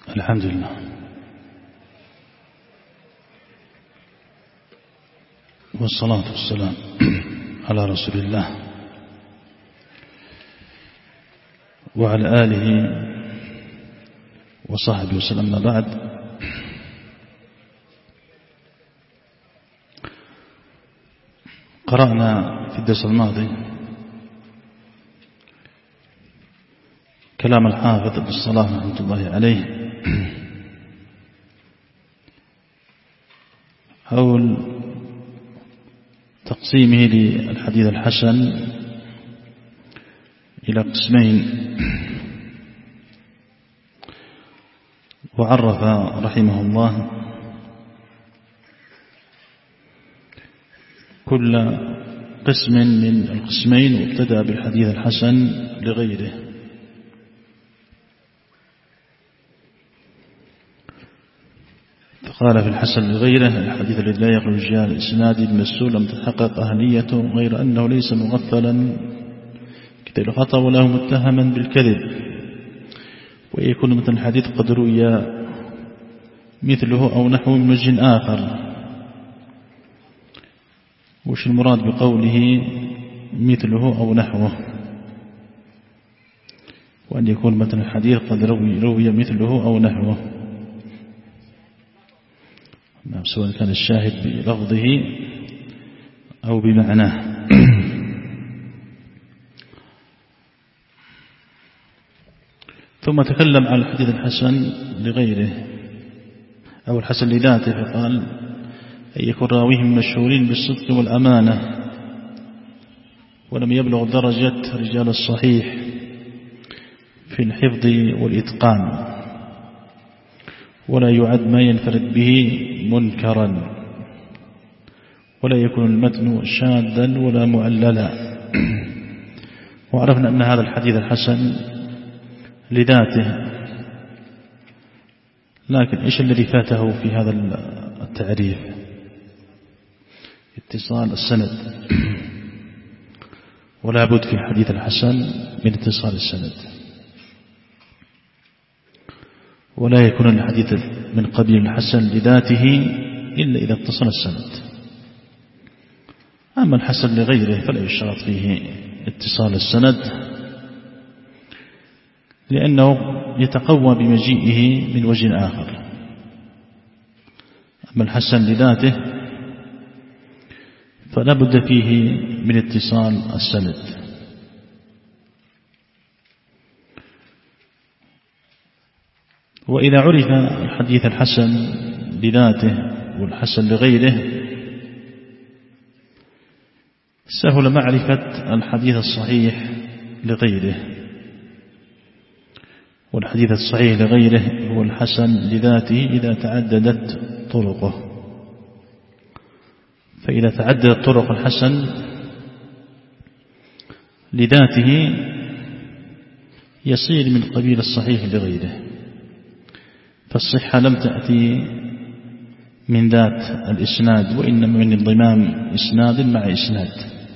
الحمد لله والصلاة والسلام على رسول الله وعلى آله وصحبه وسلم. بعد، قرأنا في الدرس الماضي كلام الحافظ ابن الصلاح رحمة الله عليه حول تقسيمه للحديث الحسن إلى قسمين، وعرف رحمه الله كل قسم من القسمين، وابتدأ بالحديث الحسن لغيره. فقال في الحسن لغيره: الحديث الذي لا يخرج رجال الإسناد المسؤول لم تتحقق أهليته، غير أنه ليس مغفلا كتاب الخطأ وله متهما بالكذب، ويكون مثل الحديث قد روي مثله أو نحو من وجه آخر. وش المراد بقوله مثله أو نحوه؟ وأن يكون مثل الحديث قد روي مثله أو نحوه، سواء كان الشاهد بلفظه أو بمعناه. ثم تكلم عن الحديث الحسن لغيره أو الحسن لذاته، فقال: أن يكون راويهم مشهورين بالصدق والأمانة، ولم يبلغ درجة رجال الصحيح في الحفظ والإتقان، ولا يعد ما ينفرد به منكرا، ولا يكون المتن شاذا ولا معللا. وعرفنا أن هذا الحديث الحسن لذاته، لكن إيش الذي فاته في هذا التعريف؟ اتصال السند، ولا بد في الحديث الحسن من اتصال السند، ولا يكون الحديث من قبيل الحسن لذاته إلا إذا اتصل السند. أما الحسن لغيره فلا يشترط فيه اتصال السند، لأنه يتقوى بمجيئه من وجه آخر. أما الحسن لذاته فلا بد فيه من اتصال السند. وإذا عرف الحديث الحسن لذاته والحسن لغيره، سهل معرفة الحديث الصحيح لغيره. والحديث الصحيح لغيره هو الحسن لذاته إذا تعددت طرقه. فإذا تعددت طرق الحسن لذاته يصير من قبيل الصحيح لغيره. فالصحة لم تأتي من ذات الإسناد، وإنما من انضمام إسناد مع إسناد،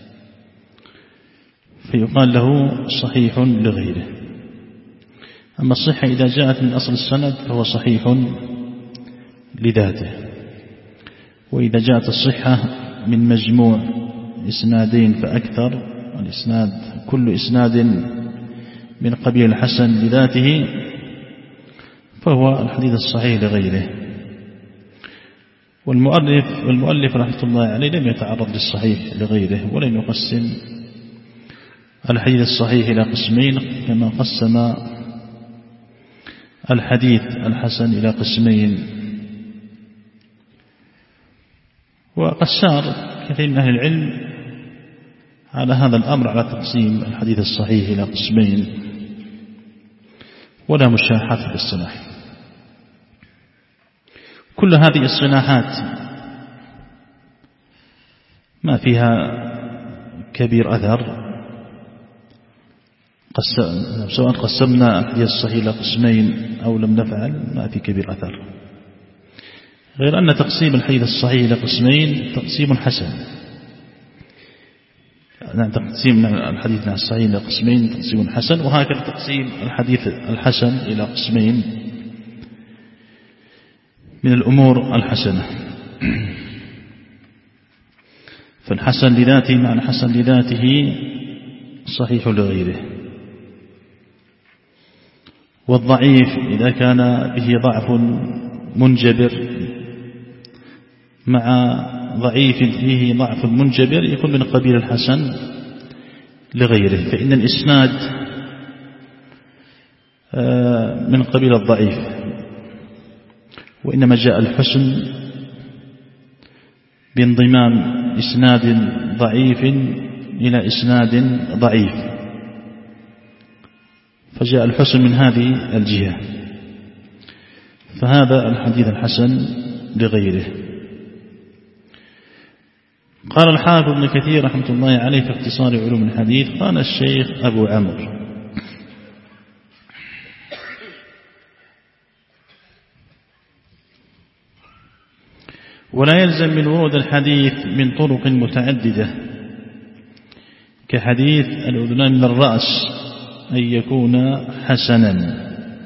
فيقال له صحيح لغيره. أما الصحة إذا جاءت من أصل السند فهو صحيح لذاته. وإذا جاءت الصحة من مجموع إسنادين فأكثر، الإسناد كل إسناد من قبيل الحسن لذاته، فهو الحديث الصحيح لغيره. والمؤلف رحمة الله عليه لم يتعرض للصحيح لغيره، ولم يقسم الحديث الصحيح إلى قسمين كما قسم الحديث الحسن إلى قسمين. وقد سار كثير من أهل العلم على هذا الأمر، على تقسيم الحديث الصحيح إلى قسمين، ولا مشاحات في الصلاح. كل هذه الصلاحات ما فيها كبير أثر، سواء قسمنا الحديث الصحيح إلى قسمين أو لم نفعل ما في كبير أثر، غير أن تقسيم الحديث الصحيح إلى قسمين تقسيم حسن. تقسيم الحديث الصحيح إلى قسمين تقسيم حسن، وهكذا تقسيم الحديث الحسن إلى قسمين من الأمور الحسنة. فالحسن لذاته معنى حسن لذاته صحيح لغيره. والضعيف إذا كان به ضعف منجبر مع ضعيف فيه ضعف منجبر يكون من قبيل الحسن لغيره. فإن الإسناد من قبيل الضعيف، وإنما جاء الحسن بانضمام إسناد ضعيف إلى إسناد ضعيف، فجاء الحسن من هذه الجهة. فهذا الحديث الحسن لغيره. قال الحافظ ابن كثير رحمة الله عليه في اختصار علوم الحديث: قال الشيخ أبو عمرو: ولا يلزم من ورود الحديث من طرق متعددة كحديث الأذنان من الرأس أن يكون حسنا،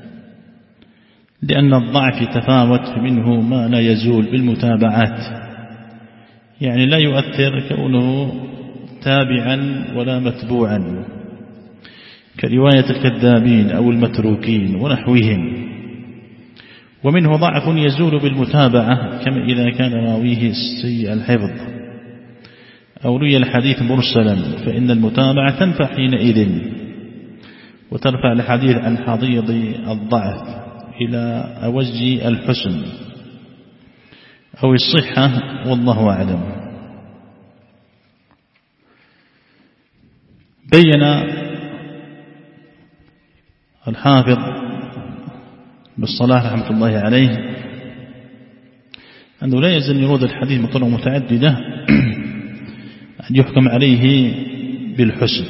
لأن الضعف تفاوت منه ما لا يزول بالمتابعات، يعني لا يؤثر كونه تابعا ولا متبوعا كرواية الكذابين أو المتروكين ونحوهم. ومنه ضعف يزول بالمتابعة كما إذا كان راويه سيء الحفظ أو روي الحديث مرسلا، فإن المتابعة تنفع حينئذ وترفع الحديث عن حضيض الضعف إلى أوج الحسن أو الصحة، والله أعلم. بين الحافظ بالصلاح رحمة الله عليه أنه لا يلزم يرود الحديث من طرق متعددة أن يحكم عليه بالحسن،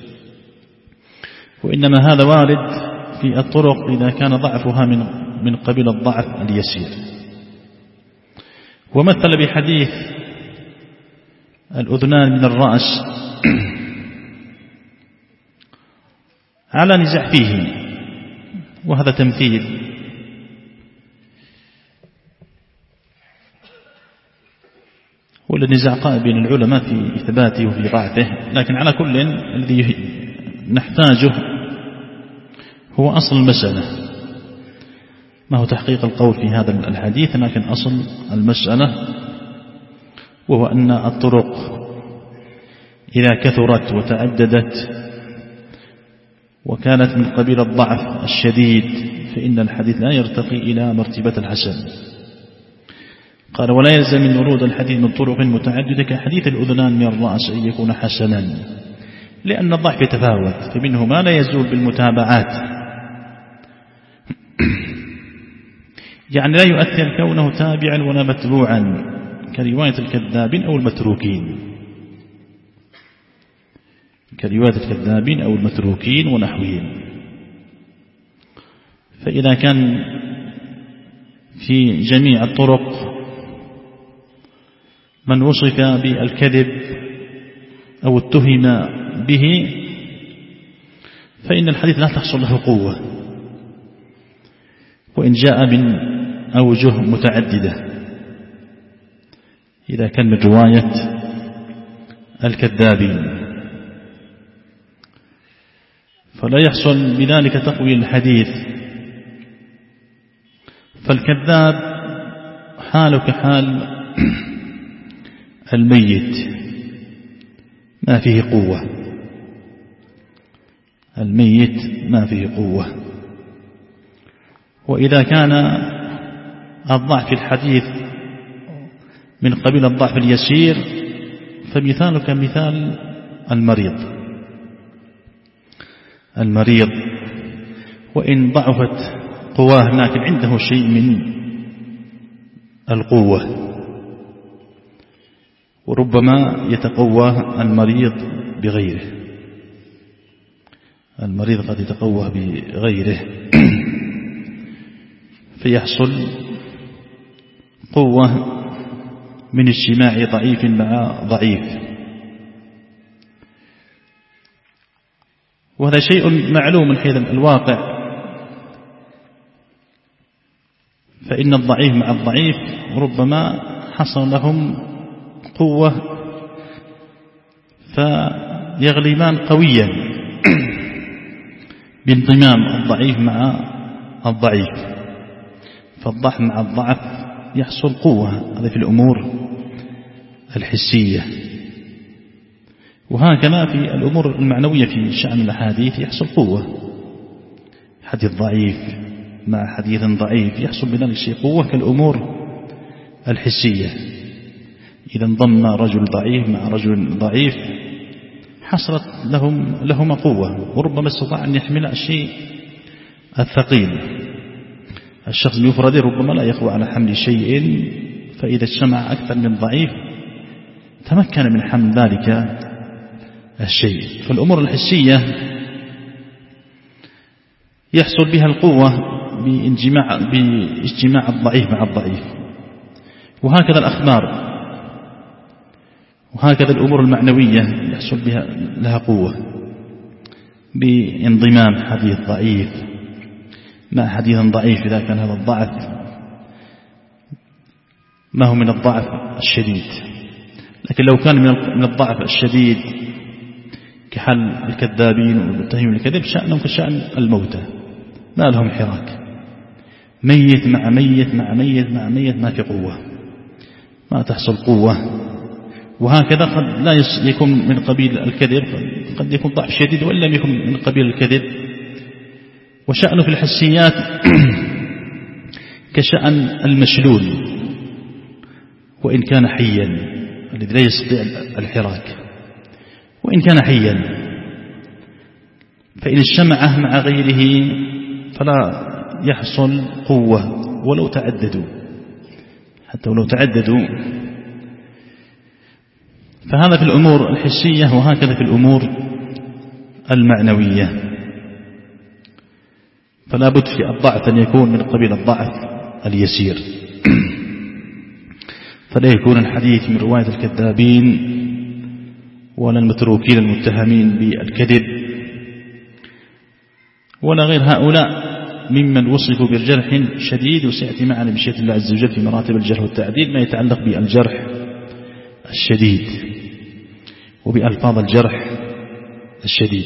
وإنما هذا وارد في الطرق إذا كان ضعفها من قبيل الضعف اليسير. ومثل بحديث الأذنان من الرأس على نزاع فيه، وهذا تمثيل، والنزاع قائم بين العلماء في إثباته وفي ضعفه، لكن على كل الذي نحتاجه هو أصل المسألة، ما هو تحقيق القول في هذا الحديث، لكن أصل المسألة وهو أن الطرق إذا كثرت وتعددت وكانت من قبيل الضعف الشديد فإن الحديث لا يرتقي إلى مرتبة الحسن. قال: ولا يلزم من ورود الحديث من طرق متعددة كحديث الأذنان من الرأس أن يكون حسنا، لأن الضعف يتفاوت، فمنه ما لا يزول بالمتابعات، يعني لا يؤثر كونه تابعا ولا متبوعا كرواية الكذابين أو المتروكين، ونحوهم. فإذا كان في جميع الطرق من وصف بالكذب أو اتهم به فإن الحديث لا تحصل له قوة، وإن جاء من أوجه متعددة إذا كان من رواية الكذابين، فلا يحصل بذلك تقوية الحديث. فالكذاب حاله كحال الميت ما فيه قوة، وإذا كان الضعف في الحديث من قبيل الضعف اليسير فمثاله كمثال المريض وإن ضعفت قواه لكن عنده شيء من القوة، وربما يتقوى المريض بغيره، المريض قد يتقوى بغيره فيحصل قوة من اجتماع ضعيف مع ضعيف، وهذا شيء معلوم من حيث الواقع. فإن الضعيف مع الضعيف ربما حصل لهم قوة فيغلبان قويا بانضمام الضعيف مع الضعيف، فالضعف مع الضعف يحصل قوة. هذا في الأمور الحسية. وهكذا في الأمور المعنوية في شأن الأحاديث يحصل قوة، حديث ضعيف مع حديث ضعيف يحصل بذلك شيء قوة كالأمور الحسية. إذا انضم رجل ضعيف مع رجل ضعيف حصلت لهما قوة، وربما استطاع أن يحمل الشيء الثقيل. الشخص المفرد ربما لا يقوى على حمل شيء، فإذا اجتمع أكثر من ضعيف تمكن من حمل ذلك الشيء. فالأمور الحسية يحصل بها القوة باجتماع الضعيف مع الضعيف، وهكذا الأخبار، وهكذا الأمور المعنوية يحصل بها لها قوة بانضمام حديث ضعيف مع حديث ضعيف إذا كان هذا الضعف ما هو من الضعف الشديد. لكن لو كان من الضعف الشديد كحال الكذابين والمتهمين بالكذب شأنهم كشأن الموتى، ما لهم حراك، ميت مع ميت مع ميت مع ميت، ما في قوة، ما تحصل قوة. وهكذا قد لا يكون من قبيل الكذب، قد يكون ضعف شديد وإن لم يكن من قبيل الكذب. وشأنه في الحسيات كشأن المشلول وإن كان حيا، الذي لا يستطيع الحراك وإن كان حيا، فإن اجتمعه مع غيره فلا يحصل قوة ولو تعددوا، حتى ولو تعددوا. فهذا في الأمور الحسية، وهكذا في الأمور المعنوية. فلا بد في الضعف أن يكون من قبيل الضعف اليسير، فلا يكون الحديث من رواية الكذابين ولا المتروكين المتهمين بالكذب ولا غير هؤلاء ممن وصفوا بالجرح شديد. وسيأتي معنا بشيء الله عز وجل في مراتب الجرح والتعديل ما يتعلق بالجرح الشديد وبألفاظ الجرح الشديد.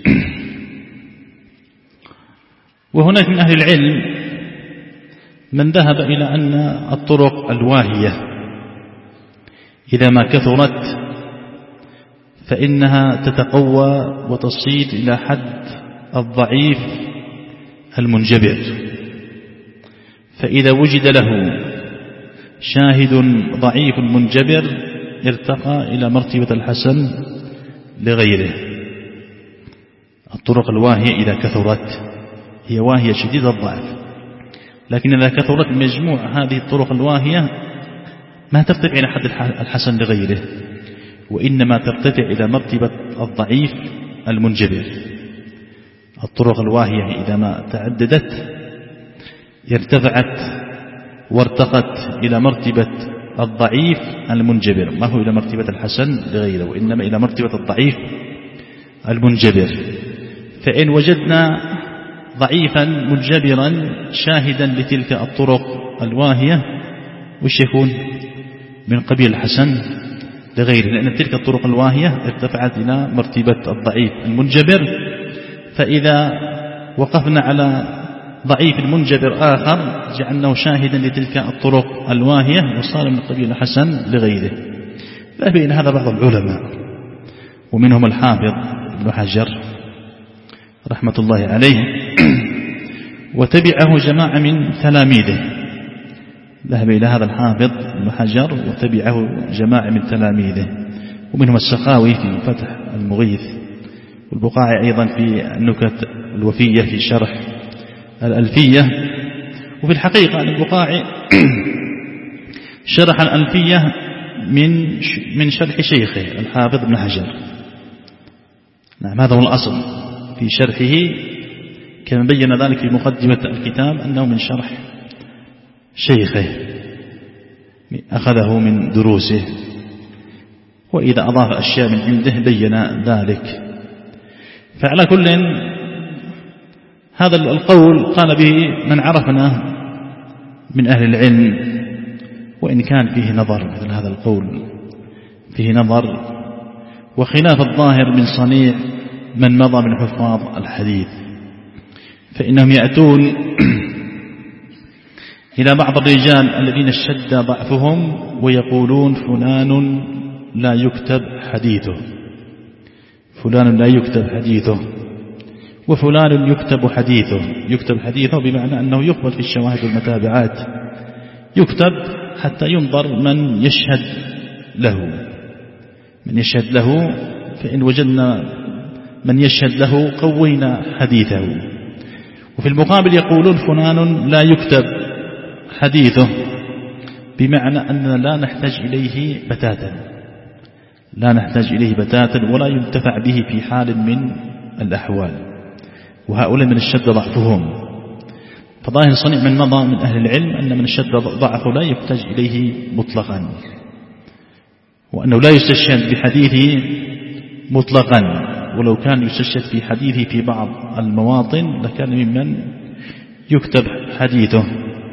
وهناك من أهل العلم من ذهب إلى أن الطرق الواهية إذا ما كثرت فإنها تتقوى وتصيد إلى حد الضعيف المنجبر، فإذا وجد له شاهد ضعيف منجبر ارتقى إلى مرتبة الحسن لغيره. الطرق الواهية إذا كثرت هي واهية شديدة الضعف، لكن إذا كثرت مجموع هذه الطرق الواهية ما ترتفع إلى حد الحسن لغيره، وإنما ترتفع إلى مرتبة الضعيف المنجبر. الطرق الواهية إذا ما تعددت ارتفعت وارتقت إلى مرتبة الضعيف المنجبر، ما هو إلى مرتبة الحسن لغيره، وإنما إلى مرتبة الضعيف المنجبر. فإن وجدنا ضعيفا منجبرا شاهدا لتلك الطرق الواهية وش يكون؟ من قبيل الحسن لغيره، لأن تلك الطرق الواهية ارتفعت إلى مرتبة الضعيف المنجبر. فإذا وقفنا على ضعيف منجبر آخر جعلناه شاهدا لتلك الطرق الواهية وصار من قبيل الحسن لغيره. فبين هذا بعض العلماء ومنهم الحافظ ابن حجر رحمة الله عليه، وتبعه جماعة من تلاميذه. ذهب إلى هذا الحافظ ابن حجر وتبعه جماعة من تلاميذه، ومنهم السخاوي في فتح المغيث، والبقاعي أيضا في النكت الوفية في شرح الألفية. وفي الحقيقة البقاعي شرح الألفية من شرح شيخه الحافظ ابن حجر. نعم، هذا هو الأصل في شرحه، كما بين ذلك في مقدمة الكتاب أنه من شرح شيخه أخذه من دروسه، وإذا أضاف أشياء من عنده بين ذلك. فعلى كل هذا القول قال به من عرفنا من أهل العلم، وإن كان فيه نظر، مثل هذا القول فيه نظر وخلاف الظاهر من صنيع من مضى من حفاظ الحديث، فإنهم يأتون إلى بعض الرجال الذين اشتد ضعفهم ويقولون فلان لا يكتب حديثه، فلان لا يكتب حديثه، وفلان يكتب حديثه. يكتب حديثه بمعنى أنه يقبل في الشواهد والمتابعات، يكتب حتى ينظر من يشهد له، من يشهد له، فإن وجدنا من يشهد له قوينا حديثه. وفي المقابل يقولون فلان لا يكتب حديثه، بمعنى أننا لا نحتاج إليه بتاتا، لا نحتاج إليه بتاتا ولا ينتفع به في حال من الأحوال، وهؤلاء من الشد ضعفهم. فظاهر صنيع من مضى من أهل العلم أن من الشد ضعفه لا يحتاج إليه مطلقا، وأنه لا يستشهد بحديثه مطلقا، ولو كان يستشهد في حديثه في بعض المواطن لكان ممن يكتب حديثه.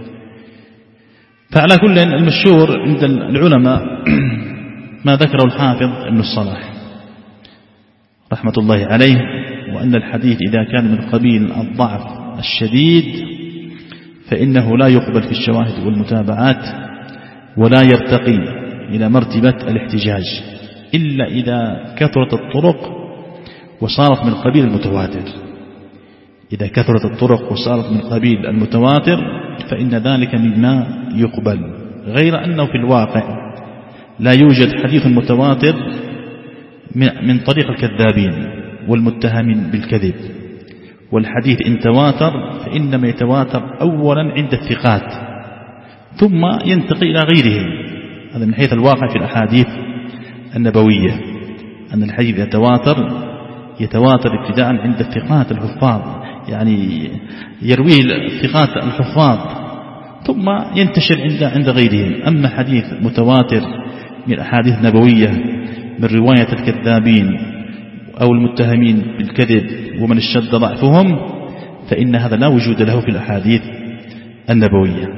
فعلى كل المشهور عند العلماء ما ذكره الحافظ ابن الصلاح رحمة الله عليه، وأن الحديث إذا كان من قبيل الضعف الشديد فإنه لا يقبل في الشواهد والمتابعات ولا يرتقي إلى مرتبة الاحتجاج إلا إذا كثرت الطرق وصارت من قبيل المتواتر. إذا كثرت الطرق وصارت من قبيل المتواتر فإن ذلك مما يقبل، غير أنه في الواقع لا يوجد حديث متواتر من طريق الكذابين والمتهمين بالكذب، والحديث إن تواتر فإنما يتواتر أولا عند الثقات ثم ينتقي إلى غيرهم. هذا من حيث الواقع في الأحاديث النبوية، أن الحديث يتواتر ابتداء عند الثقات الحفاظ، يعني يرويه الثقات الحفاظ ثم ينتشر عند غيرهم. أما حديث متواتر من الأحاديث النبوية من رواية الكذابين أو المتهمين بالكذب ومن اشتد ضعفهم فإن هذا لا وجود له في الأحاديث النبوية.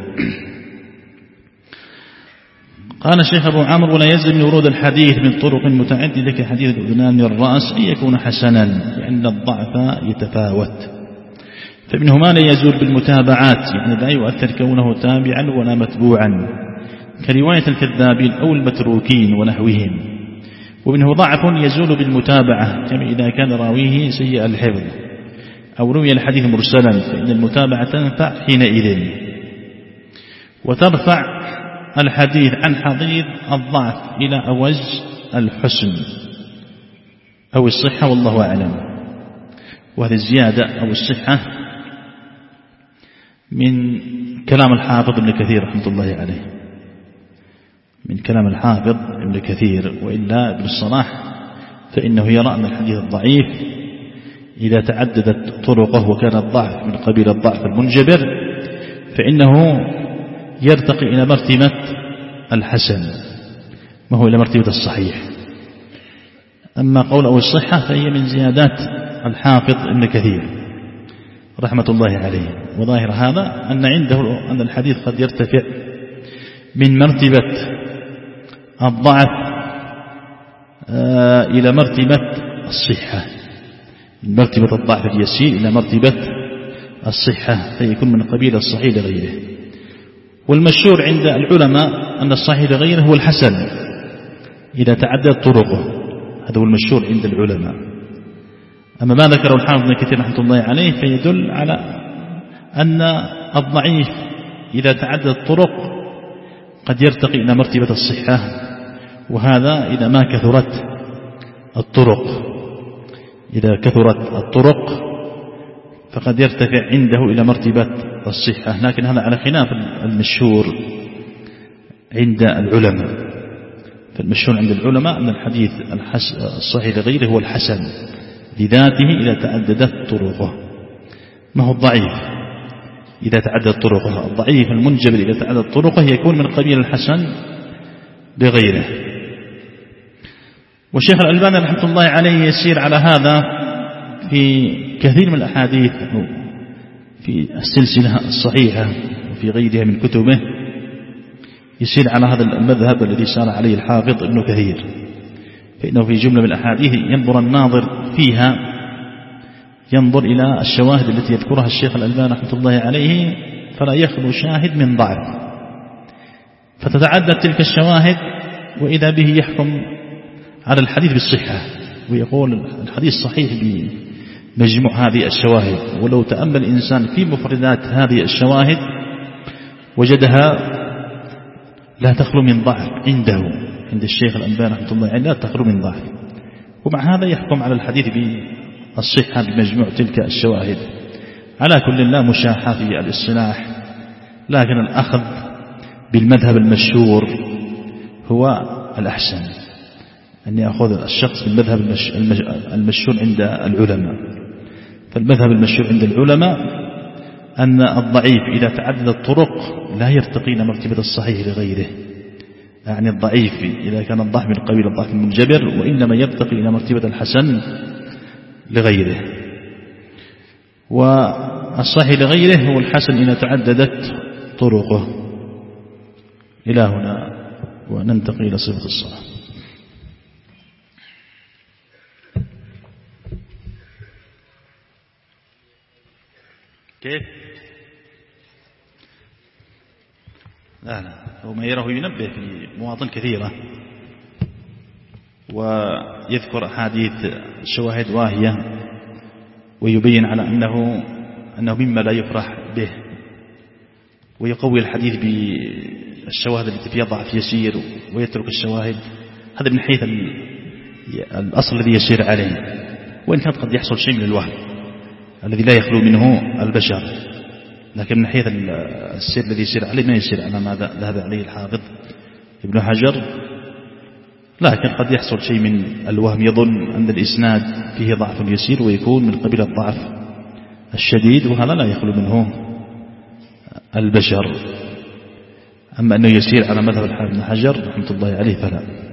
قال الشيخ أبو عمرو: ولا يلزم من ورود الحديث من طرق متعددة كحديث الأذنان من الرأس أن يكون حسنا، لأن الضعف يتفاوت، فمنه ما لا يزول بالمتابعات، يعني لا يؤثر كونه تابعا ولا متبوعا كرواية الكذابين أو المتروكين ونحوهم. ومنه ضعف يزول بالمتابعة، كما إذا كان راويه سيء الحفظ أو روي الحديث مرسلا فإن المتابعة تنفع حينئذ وترفع الحديث عن حضيض الضعف إلى أوج الحسن أو الصحة، والله أعلم. وهذه الزيادة أو الصحة من كلام الحافظ ابن كثير رحمة الله عليه، من كلام الحافظ ابن كثير. وإلا ابن الصلاح فإنه يرى أن الحديث الضعيف إذا تعددت طرقه وكان الضعف من قبيل الضعف المنجبر فإنه يرتقي إلى مرتبة الحسن، ما هو إلى مرتبة الصحيح. أما قول أو الصحة فهي من زيادات الحافظ ابن كثير رحمة الله عليه. وظاهر هذا أن عنده أن الحديث قد يرتفع من مرتبة الضعف إلى مرتبة الصحة، من مرتبة الضعف اليسير إلى مرتبة الصحة، فيكون من قبيل الصحيح لغيره. والمشهور عند العلماء أن الصحيح لغيره هو الحسن إذا تعددت طرقه، هذا هو المشهور عند العلماء. أما ما ذكره الحافظ ابن كثير رحمة الله عليه فيدل على أن الضعيف إذا تعددت طرق قد يرتقي إلى مرتبة الصحة، وهذا إذا ما كثرت الطرق. إذا كثرت الطرق فقد يرتفع عنده إلى مرتبة الصحة، لكن هذا على خلاف المشهور عند العلماء. فالمشهور عند العلماء أن الحديث الصحيح لغيره هو الحسن لذاته إذا تعددت طرقه، ما هو الضعيف إذا تعددت طرقه. الضعيف المنجبر إذا تعددت طرقه يكون من قبيل الحسن لغيره. والشيخ الألباني رحمة الله عليه يسير على هذا في كثير من الأحاديث في السلسلة الصحيحة وفي غيرها من كتبه يسير على هذا المذهب الذي سار عليه الحافظ ابن كثير، فإنه في جملة من الأحاديث ينظر الناظر فيها ينظر إلى الشواهد التي يذكرها الشيخ الألباني رحمة الله عليه فلا يخلو شاهد من ضعف، فتتعدد تلك الشواهد وإذا به يحكم على الحديث بالصحة ويقول الحديث صحيح بمجموع هذه الشواهد. ولو تأمل الإنسان في مفردات هذه الشواهد وجدها لا تخلو من ضعف عند الشيخ الألباني رحمة الله عليه، لا تخلو من ضعف، ومع هذا يحكم على الحديث بالصحة بمجموع تلك الشواهد. على كل لا مشاحة في الاصطلاح، لكن الأخذ بالمذهب المشهور هو الأحسن، أن يأخذ الشخص بالمذهب المشهور عند العلماء. فالمذهب المشهور عند العلماء أن الضعيف إذا تعدد الطرق لا يرتقي إلى مرتبة الصحيح لغيره، يعني الضعيف إذا كان الضعف من قبيل الضعف المنجبر وإنما يرتقي إلى مرتبة الحسن لغيره، والصحيح لغيره هو الحسن إذا تعددت طرقه. إلى هنا وننتقل إلى صفة الصلاة. كيف؟ لا هو ما يراه ينبه في مواطن كثيرة ويذكر أحاديث شواهد واهية ويبين على أنه مما لا يفرح به، ويقوي الحديث بالشواهد التي فيها ضعف يسير ويترك الشواهد. هذا من حيث الأصل الذي يسير عليه، وإن كان قد يحصل شيء من الوهم الذي لا يخلو منه البشر، لكن من حيث السير الذي يسير عليه ما يسير على ما ذهب عليه الحافظ ابن حجر، لكن قد يحصل شيء من الوهم، يظن أن الإسناد فيه ضعف يسير ويكون من قبيل الضعف الشديد، وهذا لا يخلو منه البشر. أما أنه يسير على مذهب الحافظ ابن حجر رحمة الله عليه فلا.